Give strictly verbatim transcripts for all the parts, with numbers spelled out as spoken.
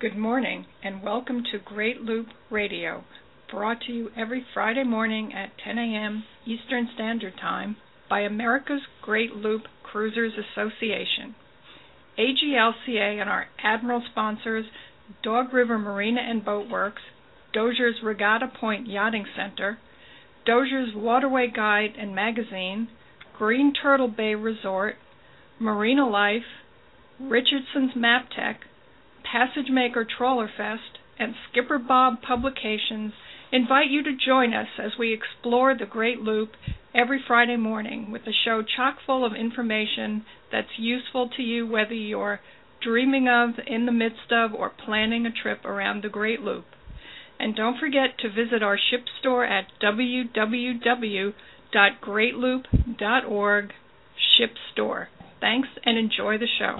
Good morning, and welcome to Great Loop Radio, brought to you every Friday morning at ten a.m. Eastern Standard Time by America's Great Loop Cruisers Association. A G L C A and our Admiral sponsors, Dog River Marina and Boat Works, Dozier's Regatta Point Yachting Center, Dozier's Waterway Guide and Magazine, Green Turtle Bay Resort, Marina Life, Richardson's Map Tech, Passage Maker Trawler Fest, and Skipper Bob Publications invite you to join us as we explore the Great Loop every Friday morning with a show chock full of information that's useful to you whether you're dreaming of, in the midst of, or planning a trip around the Great Loop. And don't forget to visit our ship store at w w w dot great loop dot org, Ship Store. Thanks and enjoy the show.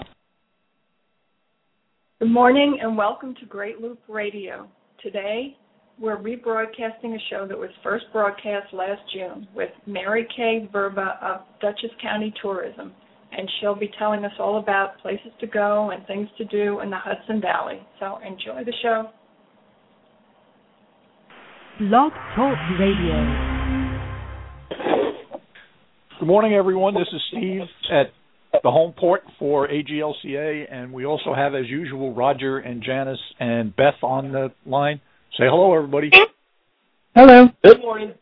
Good morning and welcome to Great Loop Radio. Today, we're rebroadcasting a show that was first broadcast last June with Mary Kay Verba of Dutchess County Tourism, and she'll be telling us all about places to go and things to do in the Hudson Valley. So enjoy the show. Blog Talk Radio. Good morning, everyone. This is Steve at the home port for A G L C A, and we also have, as usual, Roger and Janice and Beth on the line. Say hello, everybody. Hello. Good morning.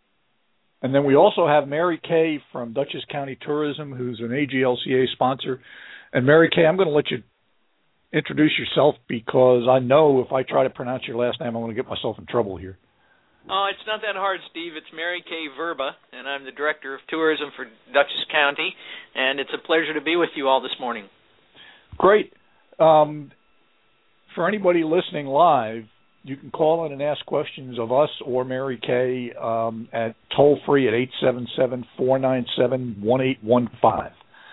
And then we also have Mary Kay from Dutchess County Tourism, who's an A G L C A sponsor. And Mary Kay, I'm going to let you introduce yourself because I know if I try to pronounce your last name, I'm going to get myself in trouble here. Oh, it's not that hard, Steve. It's Mary Kay Verba, and I'm the Director of Tourism for Dutchess County, and it's a pleasure to be with you all this morning. Great. Um, for anybody listening live, you can call in and ask questions of us or Mary Kay um, at toll-free at eight seven seven, four nine seven, one eight one five.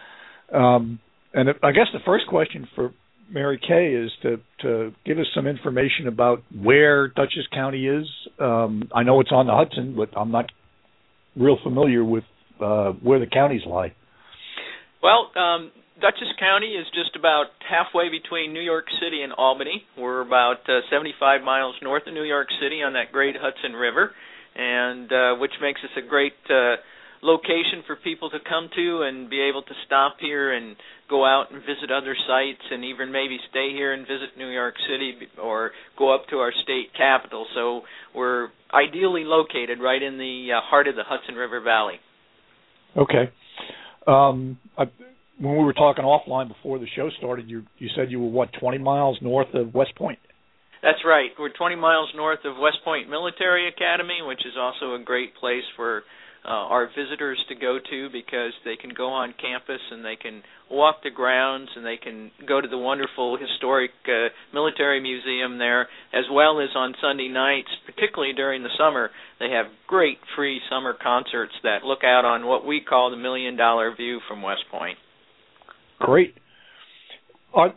Um, and I guess the first question for Mary Kay is to, to give us some information about where Dutchess County is. Um, I know it's on the Hudson, but I'm not real familiar with uh, where the counties lie. Well, um, Dutchess County is just about halfway between New York City and Albany. We're about uh, seventy-five miles north of New York City on that great Hudson River, and uh, which makes us a great uh, location for people to come to and be able to stop here and go out and visit other sites and even maybe stay here and visit New York City or go up to our state capital. So we're ideally located right in the uh, heart of the Hudson River Valley. Okay. Um, I, when we were talking offline before the show started, you you said you were, what, twenty miles north of West Point? That's right. We're twenty miles north of West Point Military Academy, which is also a great place for Uh, our visitors to go to because they can go on campus and they can walk the grounds and they can go to the wonderful historic uh, military museum there, as well as on Sunday nights, particularly during the summer, they have great free summer concerts that look out on what we call the Million Dollar View from West Point. Great. Are,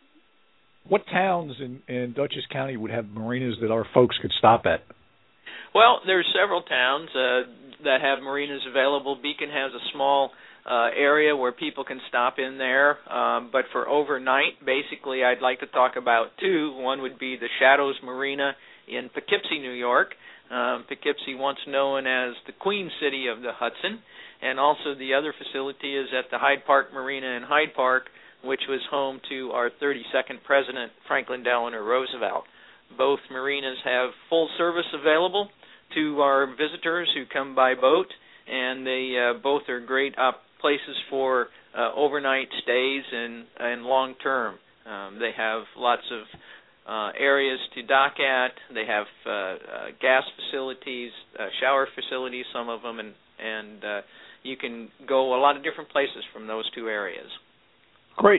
what towns in, in Dutchess County would have marinas that our folks could stop at? Well, there's several towns uh, that have marinas available. Beacon has a small uh, area where people can stop in there, um, but for overnight, basically, I'd like to talk about two. One would be the Shadows Marina in Poughkeepsie, New York. Um, Poughkeepsie, once known as the Queen City of the Hudson, and also the other facility is at the Hyde Park Marina in Hyde Park, which was home to our thirty-second President, Franklin Delano Roosevelt. Both marinas have full service available to our visitors who come by boat, and they uh, both are great uh, places for uh, overnight stays and, and long-term. Um, they have lots of uh, areas to dock at. They have uh, uh, gas facilities, uh, shower facilities, some of them, and, and uh, you can go a lot of different places from those two areas. Great.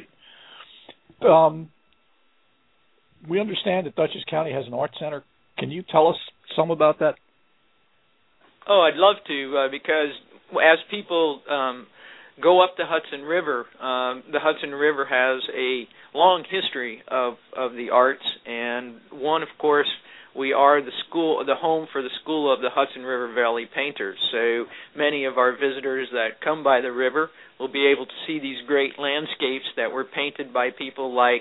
Um, we understand that Dutchess County has an art center. Can you tell us some about that? Oh, I'd love to, uh, because as people um, go up the Hudson River, um, the Hudson River has a long history of, of the arts, and one, of course, we are the school, the home for the School of the Hudson River Valley Painters. So many of our visitors that come by the river will be able to see these great landscapes that were painted by people like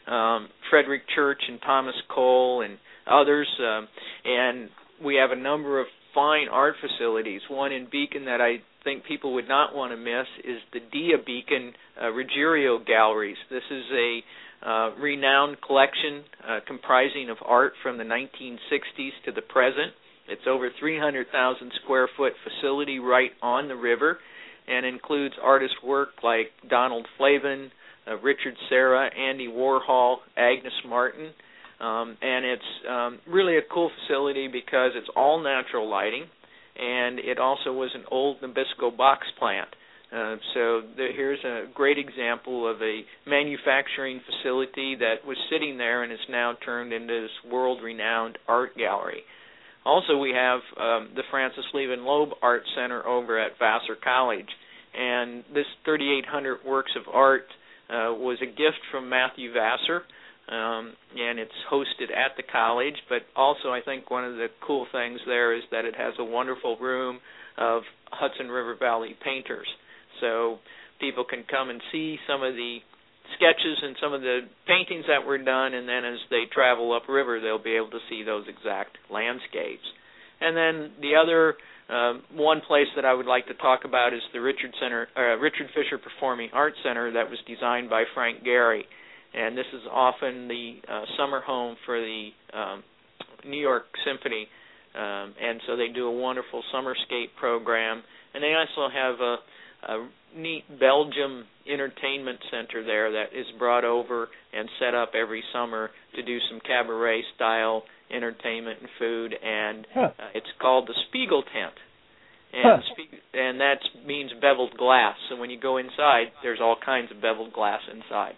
um, Frederick Church and Thomas Cole and others. Um, and we have a number of fine art facilities. One in Beacon that I think people would not want to miss is the Dia Beacon uh, Ruggiero Galleries. This is a uh, renowned collection uh, comprising of art from the nineteen sixties to the present. It's over three hundred thousand square foot facility right on the river, and includes artist work like Donald Flavin, uh, Richard Serra, Andy Warhol, Agnes Martin. Um, and it's um, really a cool facility because it's all natural lighting, and it also was an old Nabisco box plant. Uh, so the, here's a great example of a manufacturing facility that was sitting there and is now turned into this world-renowned art gallery. Also, we have um, the Francis Levin Loeb Art Center over at Vassar College, and this thirty-eight hundred works of art uh, was a gift from Matthew Vassar. Um, and it's hosted at the college, but also I think one of the cool things there is that it has a wonderful room of Hudson River Valley painters. So people can come and see some of the sketches and some of the paintings that were done, and then as they travel upriver, they'll be able to see those exact landscapes. And then the other um, one place that I would like to talk about is the Richard Center, uh, Richard Fisher Performing Arts Center that was designed by Frank Gehry. And this is often the uh, summer home for the um, New York Symphony, um, and so they do a wonderful summerscape program. And they also have a, a neat Belgium entertainment center there that is brought over and set up every summer to do some cabaret-style entertainment and food, and huh. uh, it's called the Spiegel Tent. And, huh. spe- and that means beveled glass. So when you go inside, there's all kinds of beveled glass inside.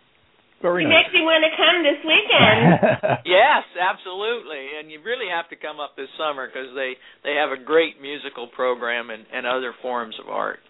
Very you nice. make me want to come this weekend. Yes, absolutely. And you really have to come up this summer because they, they have a great musical program and, and other forms of art.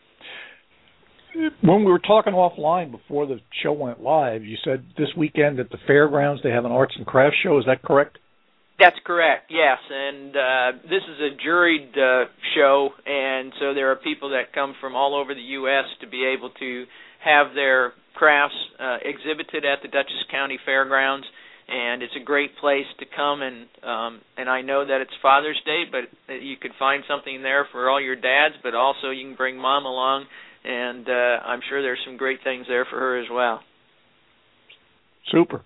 When we were talking offline before the show went live, you said this weekend at the fairgrounds they have an arts and crafts show. Is that correct? That's correct, yes. And uh, this is a juried uh, show, and so there are people that come from all over the U S to be able to have their crafts uh, exhibited at the Dutchess County Fairgrounds, and it's a great place to come. And um, and I know that it's Father's Day, but you could find something there for all your dads, but also you can bring Mom along, and uh, I'm sure there's some great things there for her as well. Super.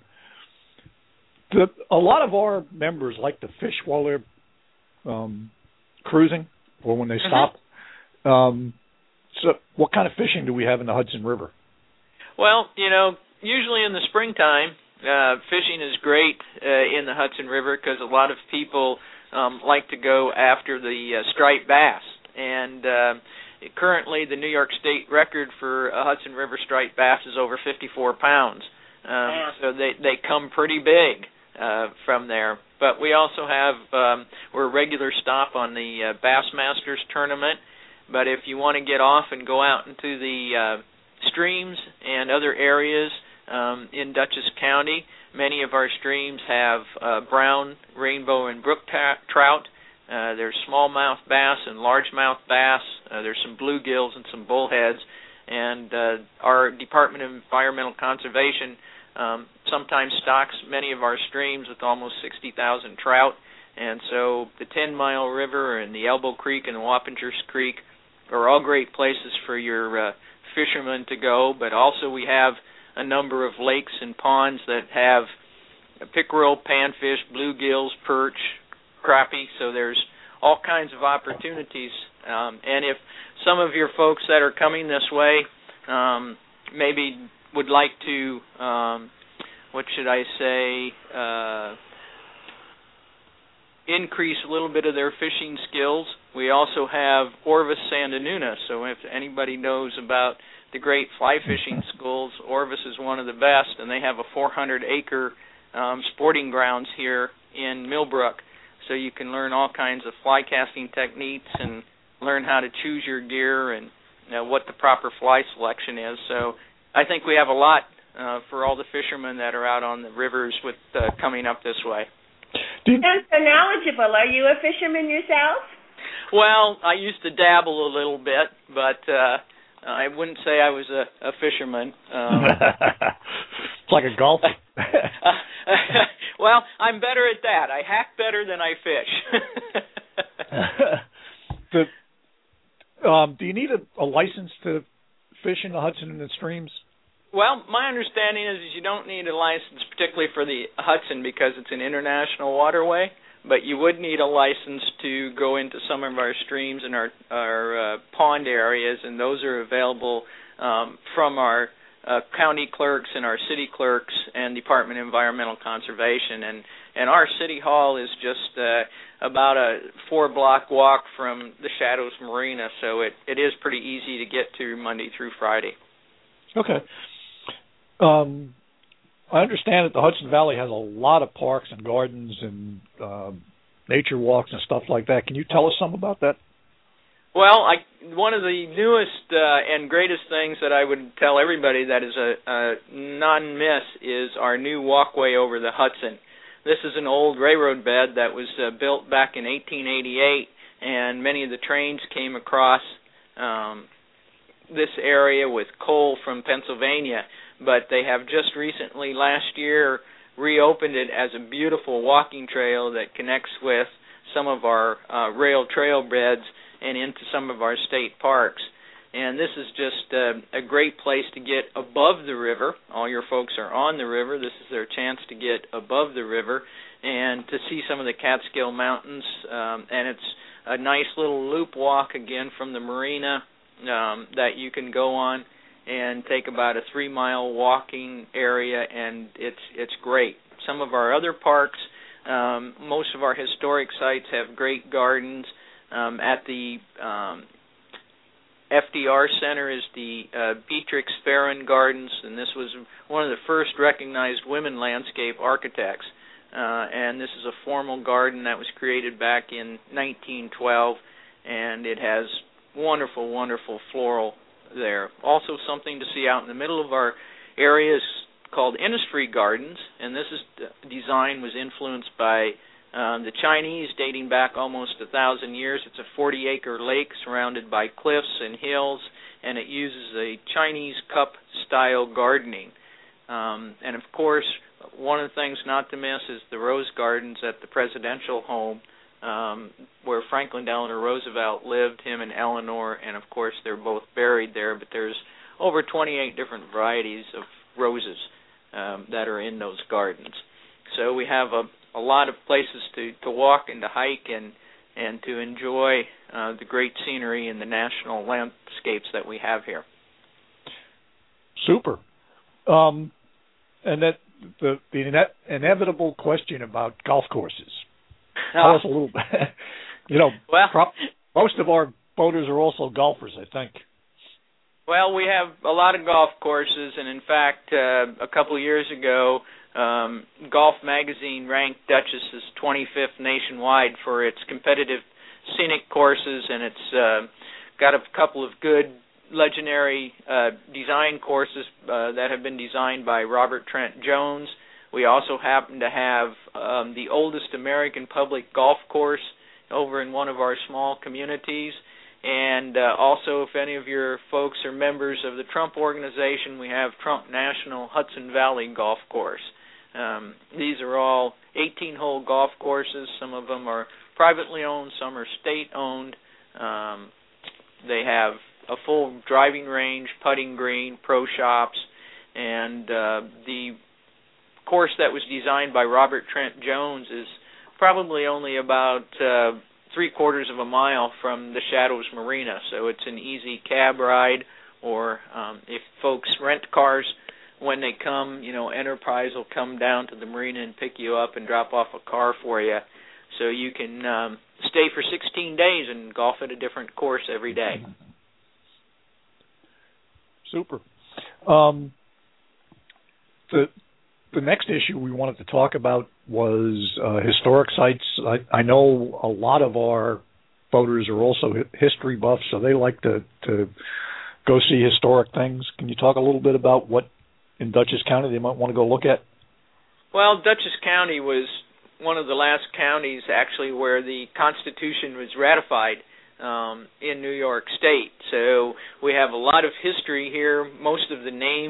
The, a lot of our members like to fish while they're um, cruising or when they stop. Mm-hmm. Um, so what kind of fishing do we have in the Hudson River? Well, you know, usually in the springtime, uh, fishing is great uh, in the Hudson River because a lot of people um, like to go after the uh, striped bass. And uh, currently the New York State record for a Hudson River striped bass is over fifty-four pounds. Um, yeah. So they, they come pretty big uh, from there. But we also have, um, we're a regular stop on the uh, Bassmasters tournament. But if you want to get off and go out into the uh, streams and other areas um, in Dutchess County, many of our streams have uh, brown, rainbow, and brook ta- trout. Uh, there's smallmouth bass and largemouth bass. Uh, there's some bluegills and some bullheads. And uh, our Department of Environmental Conservation um, sometimes stocks many of our streams with almost sixty thousand trout. And so the Ten Mile River and the Elbow Creek and the Wappingers Creek are all great places for your uh, fishermen to go. But also we have a number of lakes and ponds that have pickerel, panfish, bluegills, perch, crappie. So there's all kinds of opportunities. Um, and if some of your folks that are coming this way um, maybe would like to, um, what should I say, uh, increase a little bit of their fishing skills, we also have Orvis Sandinuna. So if anybody knows about the great fly fishing schools, Orvis is one of the best, and they have a four hundred acre um, sporting grounds here in Millbrook. So you can learn all kinds of fly casting techniques and learn how to choose your gear and you know, what the proper fly selection is. So I think we have a lot uh, for all the fishermen that are out on the rivers with uh, coming up this way. You sound so knowledgeable. Are you a fisherman yourself? Well, I used to dabble a little bit, but uh, I wouldn't say I was a, a fisherman. Um, It's like a golfer. uh, well, I'm better at that. I hack better than I fish. the, um, do you need a, a license to fish in the Hudson and the streams? Well, my understanding is you don't need a license, particularly for the Hudson, because it's an international waterway. But you would need a license to go into some of our streams and our our uh, pond areas, and those are available um, from our uh, county clerks and our city clerks and Department of Environmental Conservation. And, and our city hall is just uh, about a four-block walk from the Shadows Marina, so it, it is pretty easy to get to Monday through Friday. Okay. Um, I understand that the Hudson Valley has a lot of parks and gardens and uh, nature walks and stuff like that. Can you tell us some about that? Well, I, one of the newest uh, and greatest things that I would tell everybody that is a, a non-miss is our new walkway over the Hudson. This is an old railroad bed that was uh, built back in eighteen eighty-eight, and many of the trains came across um, this area with coal from Pennsylvania. But they have just recently, last year, reopened it as a beautiful walking trail that connects with some of our uh, rail trail beds and into some of our state parks. And this is just uh, a great place to get above the river. All your folks are on the river. This is their chance to get above the river and to see some of the Catskill Mountains. Um, and it's a nice little loop walk, again, from the marina um, that you can go on and take about a three-mile walking area, and it's it's great. Some of our other parks, um, most of our historic sites have great gardens. Um, at the um, F D R Center is the uh, Beatrix Farron Gardens, and this was one of the first recognized women landscape architects. Uh, and this is a formal garden that was created back in nineteen twelve, and it has wonderful, wonderful floral there. Also something to see out in the middle of our area is called Innisfree Gardens, and this is design was influenced by um, the Chinese dating back almost a thousand years. It's a forty-acre lake surrounded by cliffs and hills, and it uses a Chinese cup-style gardening. Um, and, of course, one of the things not to miss is the rose gardens at the presidential home, Um, where Franklin Delano Roosevelt lived, him and Eleanor, and of course they're both buried there, but there's over twenty-eight different varieties of roses um, that are in those gardens. So we have a, a lot of places to, to walk and to hike and, and to enjoy uh, the great scenery and the national landscapes that we have here. Super. Um, and that the, the ine- inevitable question about golf courses. Tell us a little bit. You know, well, pro- most of our boaters are also golfers, I think. Well, we have a lot of golf courses, and in fact, uh, a couple of years ago, um, Golf Magazine ranked Dutchess as twenty-fifth nationwide for its competitive scenic courses, and it's uh, got a couple of good legendary uh, design courses uh, that have been designed by Robert Trent Jones. We also happen to have um, the oldest American public golf course over in one of our small communities. And uh, also, if any of your folks are members of the Trump organization, we have Trump National Hudson Valley Golf Course. Um, these are all eighteen-hole golf courses. Some of them are privately owned, some are state-owned. Um, they have a full driving range, putting green, pro shops, and uh, the course that was designed by Robert Trent Jones is probably only about uh, three quarters of a mile from the Shadows Marina, so it's an easy cab ride, or um, if folks rent cars when they come, you know, Enterprise will come down to the marina and pick you up and drop off a car for you, so you can um, stay for sixteen days and golf at a different course every day. Super. Um, the The next issue we wanted to talk about was uh, historic sites. I, I know a lot of our voters are also history buffs, so they like to, to go see historic things. Can you talk a little bit about what in Dutchess County they might want to go look at? Well, Dutchess County was one of the last counties actually where the Constitution was ratified um, in New York State. So we have a lot of history here. Most of the names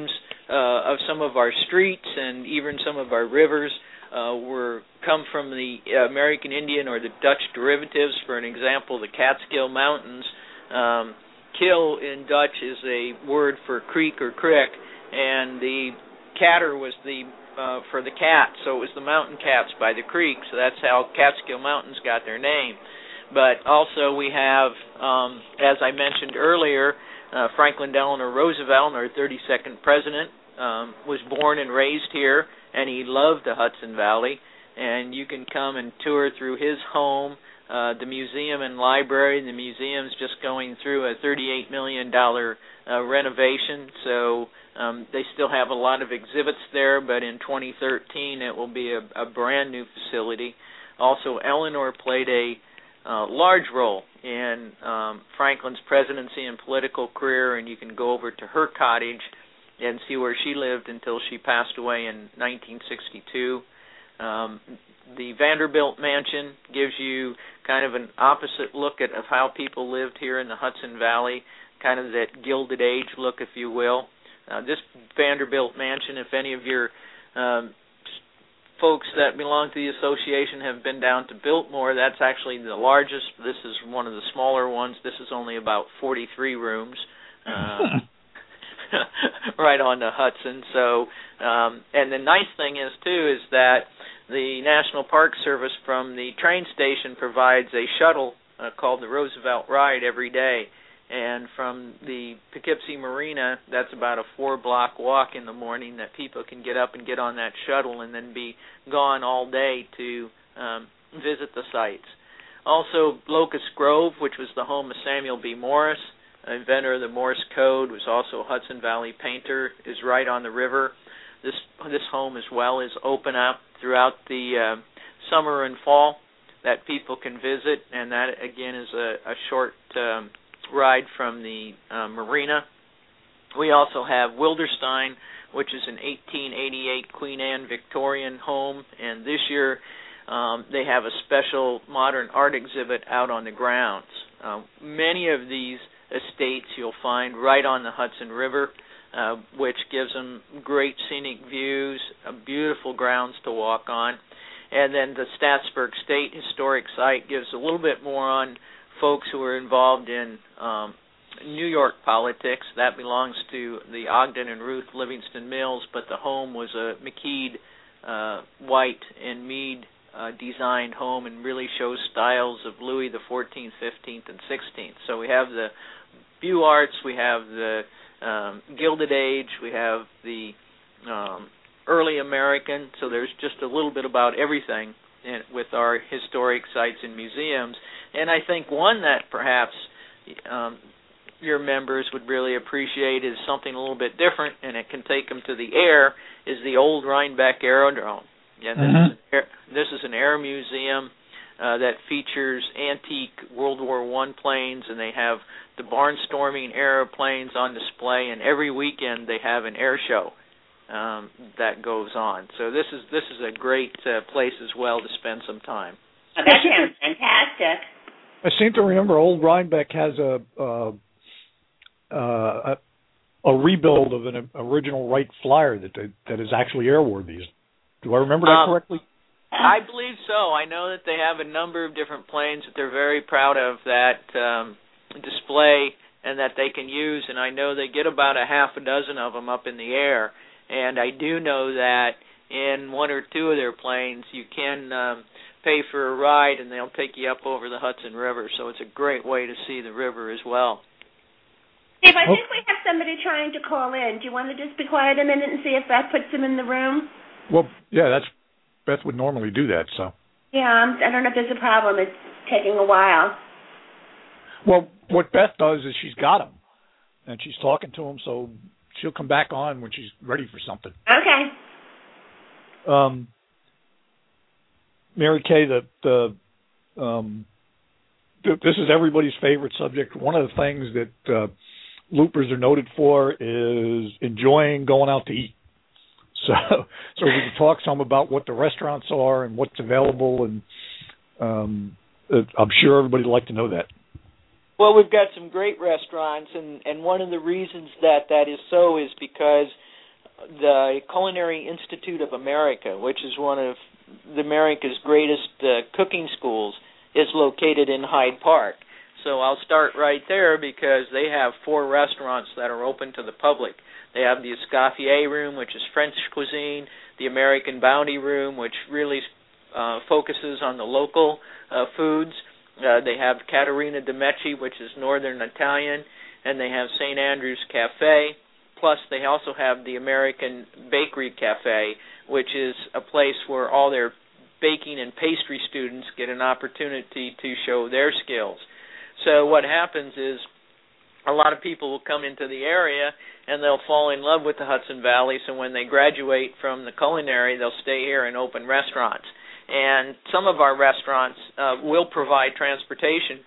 uh, of some of our streets and even some of our rivers uh, were come from the American Indian or the Dutch derivatives. For an example, the Catskill Mountains. Um, Kill in Dutch is a word for creek or crick, and the catter was the uh, for the cat, so it was the mountain cats by the creek. So that's how Catskill Mountains got their name. But also we have, um, as I mentioned earlier, uh, Franklin Delano Roosevelt, our thirty-second president, um, was born and raised here, and he loved the Hudson Valley. And you can come and tour through his home, uh, the museum and library. The museum's just going through a thirty-eight million dollars uh, renovation, so um, they still have a lot of exhibits there, but in twenty thirteen it will be a, a brand new facility. Also, Eleanor played a uh, large role in um, Franklin's presidency and political career, and you can go over to her cottage and see where she lived until she passed away in nineteen sixty-two. Um, the Vanderbilt Mansion gives you kind of an opposite look at of how people lived here in the Hudson Valley, kind of that Gilded Age look, if you will. Uh, this Vanderbilt Mansion, if any of your um, folks that belong to the association have been down to Biltmore, that's actually the largest. This is one of the smaller ones. This is only about forty-three rooms. Uh, right on the Hudson. So, um, and the nice thing is, too, is that the National Park Service from the train station provides a shuttle uh, called the Roosevelt Ride every day. And from the Poughkeepsie Marina, that's about a four-block walk in the morning that people can get up and get on that shuttle and then be gone all day to um, visit the sites. Also, Locust Grove, which was the home of Samuel B. Morse, inventor of the Morse Code, was also a Hudson Valley painter, is right on the river. This this home as well is open up throughout the uh, summer and fall that people can visit, and that again is a, a short um, ride from the uh, marina. We also have Wilderstein, which is an eighteen eighty-eight Queen Anne Victorian home, and this year um, they have a special modern art exhibit out on the grounds. Uh, many of these estates you'll find right on the Hudson River, uh, which gives them great scenic views, uh, beautiful grounds to walk on. And then the Staatsburg State Historic Site gives a little bit more on folks who are involved in um, New York politics. That belongs to the Ogden and Ruth Livingston Mills, but the home was a McKeed, uh, White, and Meade Uh, designed home, and really shows styles of Louis the fourteenth, fifteenth, and sixteenth. So we have the Beaux Arts, we have the um, Gilded Age, we have the um, early American. So there's just a little bit about everything in, with our historic sites and museums. And I think one that perhaps um, your members would really appreciate is something a little bit different, and it can take them to the air, is the old Rhinebeck Aerodrome. Yeah, this, mm-hmm. is, an air, this is an air museum uh, that features antique World War One planes, and they have the barnstorming airplanes on display, and every weekend they have an air show um, that goes on. So this is this is a great uh, place as well to spend some time. Oh, that sounds fantastic. I seem to remember old Rhinebeck has a uh, uh, a, a rebuild of an original Wright Flyer that they, that is actually airworthy. Do I remember that um, correctly? I believe so. I know that they have a number of different planes that they're very proud of that um, display and that they can use, and I know they get about a half a dozen of them up in the air. And I do know that in one or two of their planes you can um, pay for a ride, and they'll take you up over the Hudson River. So it's a great way to see the river as well. Steve, I think we have somebody trying to call in. Do you want to just be quiet a minute and see if that puts them in the room? Well, yeah, that's Beth would normally do that, so. Yeah, I'm, I don't know if there's a problem. It's taking a while. Well, what Beth does is she's got him, and she's talking to him, so she'll come back on when she's ready for something. Okay. Um, Mary Kay, the, the, um, th- this is everybody's favorite subject. One of the things that uh, loopers are noted for is enjoying going out to eat. So, so we can talk some about what the restaurants are and what's available, and um, I'm sure everybody would like to know that. Well, we've got some great restaurants, and, and one of the reasons that that is so is because the Culinary Institute of America, which is one of the America's greatest uh, cooking schools, is located in Hyde Park. So I'll start right there because they have four restaurants that are open to the public. They have the Escoffier Room, which is French cuisine, the American Bounty Room, which really uh, focuses on the local uh, foods. Uh, they have Caterina de' Medici, which is Northern Italian, and they have Saint Andrew's Cafe. Plus, they also have the American Bakery Cafe, which is a place where all their baking and pastry students get an opportunity to show their skills. So what happens is a lot of people will come into the area and they'll fall in love with the Hudson Valley, so when they graduate from the culinary, they'll stay here and open restaurants. And some of our restaurants uh, will provide transportation.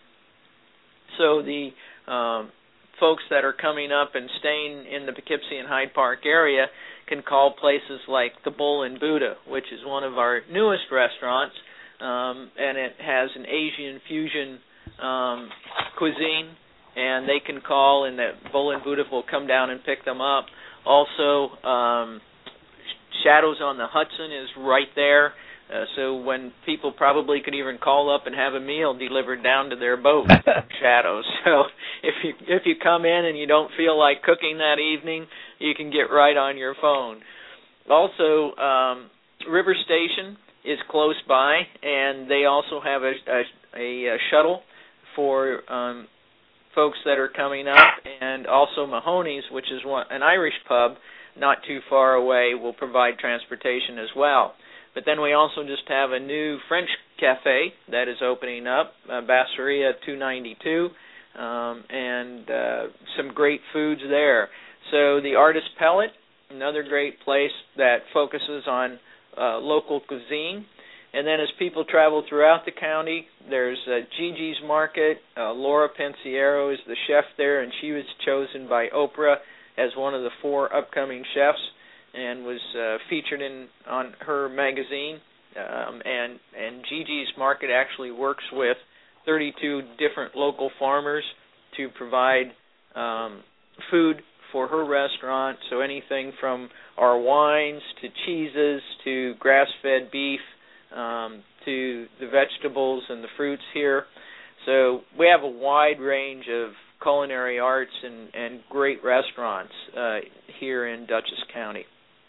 So the um, folks that are coming up and staying in the Poughkeepsie and Hyde Park area can call places like the Bull and Buddha, which is one of our newest restaurants, um, and it has an Asian fusion um, cuisine, and they can call and the Bull and Buddha will come down and pick them up. Also, um, Shadows on the Hudson is right there. Uh, so when people probably could even call up and have a meal delivered down to their boat, Shadows. So if you if you come in and you don't feel like cooking that evening, you can get right on your phone. Also, um, River Station is close by, and they also have a, a, a shuttle for um, folks that are coming up, and also Mahoney's, which is one, an Irish pub not too far away, will provide transportation as well. But then we also just have a new French cafe that is opening up, uh, Basseria two ninety-two, um, and uh, some great foods there. So the Artist Pellet, another great place that focuses on uh, local cuisine. And then as people travel throughout the county, there's uh, Gigi's Market. Uh, Laura Pensiero is the chef there, and she was chosen by Oprah as one of the four upcoming chefs, and was uh, featured in on her magazine. Um, and, and Gigi's Market actually works with thirty-two different local farmers to provide um, food for her restaurant. So anything from our wines to cheeses to grass-fed beef um, to the vegetables and the fruits here. So we have a wide range of culinary arts and, and great restaurants uh, here in Dutchess County.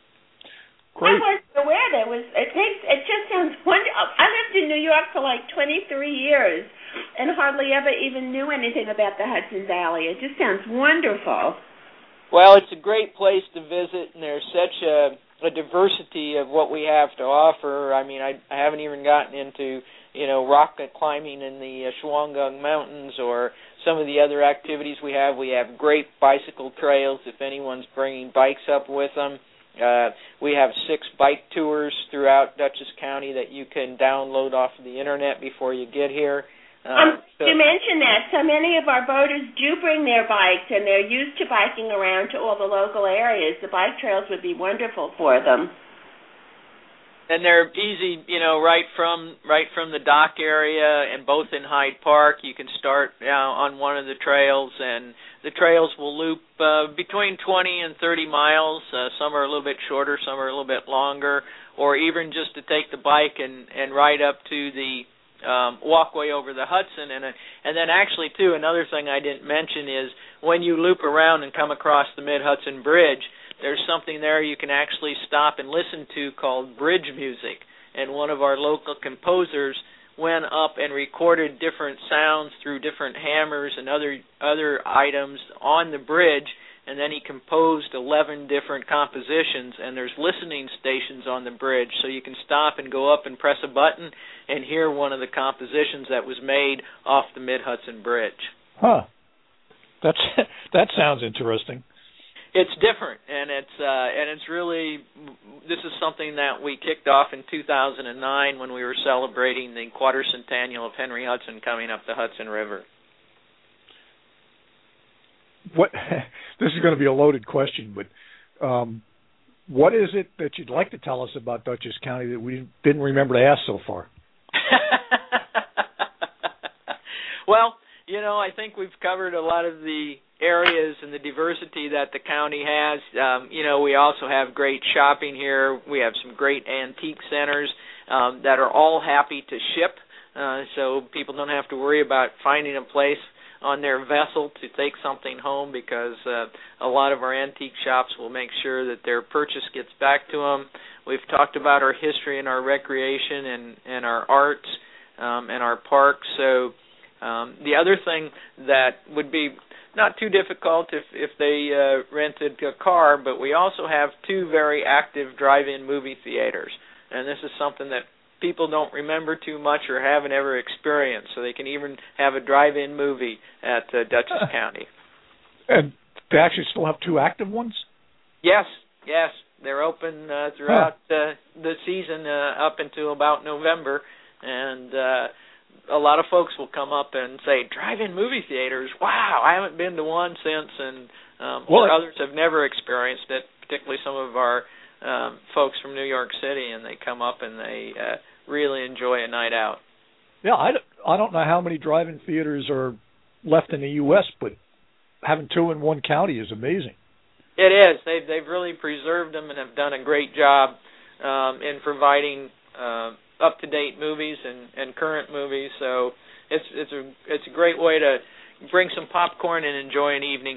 Great. I wasn't aware there was. It takes. It just sounds wonderful. I lived in New York for like twenty-three years, and hardly ever even knew anything about the Hudson Valley. It just sounds wonderful. Well, it's a great place to visit, and there's such a, a diversity of what we have to offer. I mean, I, I haven't even gotten into you know rock climbing in the uh, Shawangunk Mountains or some of the other activities we have. We have great bicycle trails if anyone's bringing bikes up with them. Uh, we have six bike tours throughout Dutchess County that you can download off of the internet before you get here. Uh, um, so you mentioned that. So many of our boaters do bring their bikes, and they're used to biking around to all the local areas. The bike trails would be wonderful for them. And they're easy, you know, right from right from the dock area, and both in Hyde Park. You can start uh, on one of the trails, and the trails will loop uh, between twenty and thirty miles. Uh, some are a little bit shorter, some are a little bit longer, or even just to take the bike and, and ride up to the um, walkway over the Hudson. And, uh, and then actually, too, another thing I didn't mention is when you loop around and come across the Mid-Hudson Bridge, there's something there you can actually stop and listen to called bridge music. And one of our local composers went up and recorded different sounds through different hammers and other other items on the bridge, and then he composed eleven different compositions, and there's listening stations on the bridge, so you can stop and go up and press a button and hear one of the compositions that was made off the Mid-Hudson Bridge. Huh. That's that sounds interesting. It's different, and it's uh, and it's really, this is something that we kicked off in two thousand nine when we were celebrating the quartercentennial of Henry Hudson coming up the Hudson River. What? This is going to be a loaded question, but um, what is it that you'd like to tell us about Dutchess County that we didn't remember to ask so far? Well, you know, I think we've covered a lot of the areas and the diversity that the county has. Um, you know, we also have great shopping here. We have some great antique centers um, that are all happy to ship, uh, so people don't have to worry about finding a place on their vessel to take something home, because uh, a lot of our antique shops will make sure that their purchase gets back to them. We've talked about our history and our recreation and, and our arts um, and our parks. So um, the other thing that would be not too difficult if, if they uh, rented a car, but we also have two very active drive-in movie theaters. And this is something that people don't remember too much or haven't ever experienced, so they can even have a drive-in movie at uh, Dutchess uh, County. And they actually still have two active ones? Yes, yes. They're open uh, throughout huh. uh, the season uh, up until about November, and uh, a lot of folks will come up and say, drive-in movie theaters, wow, I haven't been to one since, and um, well, or others have never experienced it, particularly some of our um, folks from New York City, and they come up and they uh, really enjoy a night out. Yeah, I don't, I don't know how many drive-in theaters are left in the U S, but having two in one county is amazing. It is. They've, they've really preserved them and have done a great job um, in providing uh, up-to-date movies and, and current movies. So it's it's a it's a great way to bring some popcorn and enjoy an evening.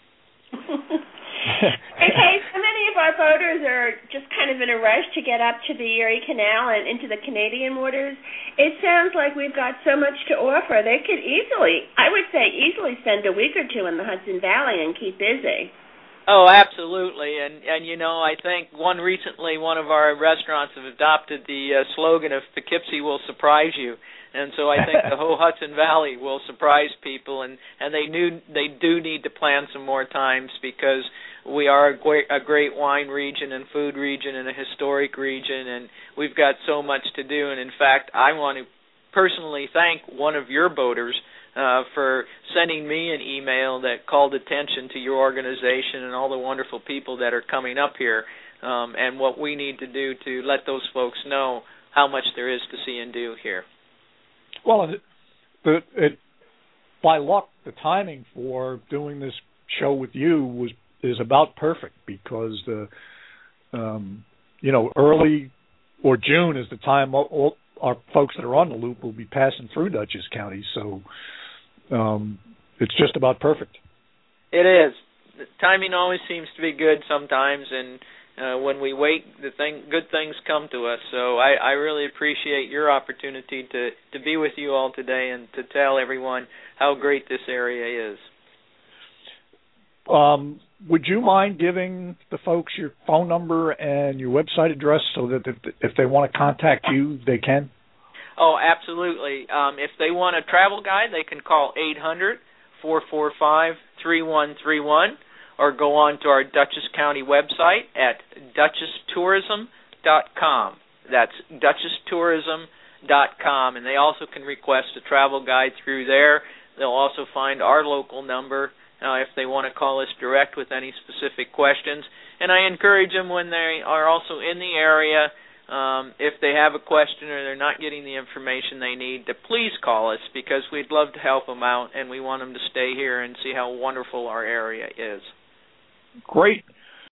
Okay, so many of our boaters are just kind of in a rush to get up to the Erie Canal and into the Canadian waters. It sounds like we've got so much to offer. They could easily, I would say, easily spend a week or two in the Hudson Valley and keep busy. Oh, absolutely. And, and you know, I think one recently, one of our restaurants have adopted the uh, slogan of Poughkeepsie will surprise you. And so I think the whole Hudson Valley will surprise people, and, and they knew they do need to plan some more times, because we are a great, a great wine region and food region and a historic region, and we've got so much to do. And, in fact, I want to personally thank one of your boaters uh, for sending me an email that called attention to your organization and all the wonderful people that are coming up here, um, and what we need to do to let those folks know how much there is to see and do here. Well, it, it, it, by luck, the timing for doing this show with you was is about perfect, because the um, you know early or June is the time all, all our folks that are on the loop will be passing through Dutchess County, so um, it's just about perfect. It is. The timing always seems to be good sometimes, and Uh, when we wait, the thing, good things come to us. So I, I really appreciate your opportunity to, to be with you all today and to tell everyone how great this area is. Um, would you mind giving the folks your phone number and your website address so that if, if they want to contact you, they can? Oh, absolutely. Um, if they want a travel guide, they can call eight hundred, four four five, three one three one. Or go on to our Dutchess County website at Dutchess Tourism dot com. That's Dutchess Tourism dot com. And they also can request a travel guide through there. They'll also find our local number uh, if they want to call us direct with any specific questions. And I encourage them, when they are also in the area, um, if they have a question or they're not getting the information they need, to please call us, because we'd love to help them out, and we want them to stay here and see how wonderful our area is. Great.